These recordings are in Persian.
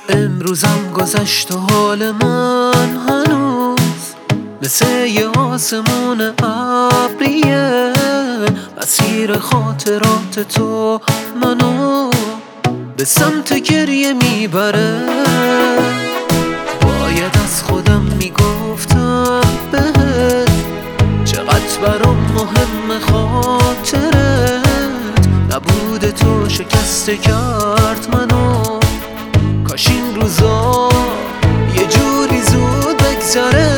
امروزم گذشت و حال من هنوز مثل یه آسمون ابریه. مسیر خاطرات تو منو به سمت گریه میبره. باید از خودم میگفتم بهت چقدر برام مهم خاطرت. نبود تو شکسته کرد منو، کاش این روزا یه جوری زود بگذره.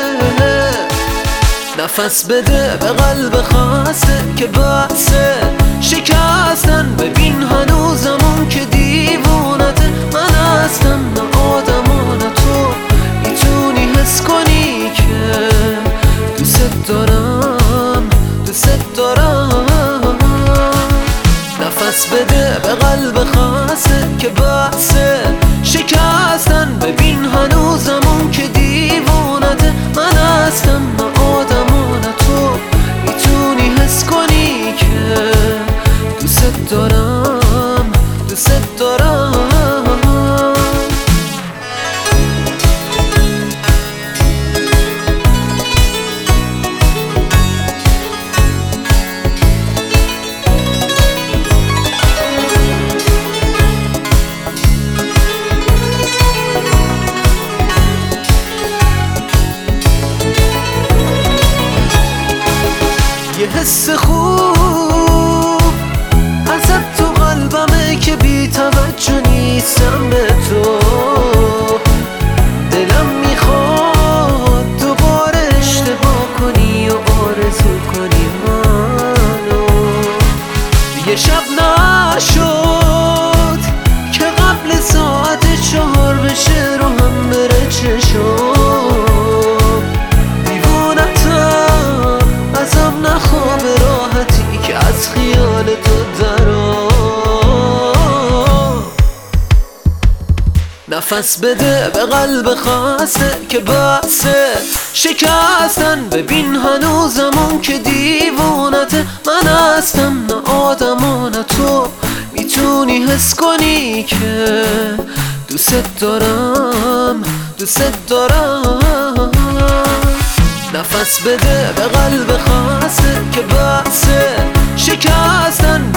نفس بده به قلب خسته که بحثه شکستن. ببین هنوزمون که دیوونته. من هستم نه آدم و نه تو. میتونی حس کنی که دوست دارم، دوست دارم. نفس بده به قلب خسته که بحثه شکستن. ببین هنوزمون که دیوونته. من هستم نه آدم و نه تو. میتونی حس کنی که دوست دارم، دوست دارم. یه حس خوب ازت تو قلبمه که بی توجه نیستم به تو. دلم میخواد دوباره اشتباه کنی و آرزو کنی منو. یه شب نشد که قبل ساعت 4 بشه رو هم بره چشم. نخواب راحتی که از خیال تو درام. نفس بده به قلب خسته که بحثه شکستن. ببین هنوزمون که دیوونته. من هستم نه آدم و نه تو. میتونی حس کنی که دوست دارم، دوست دارم. نفس بده به قلب خسته که بحثه شکستن.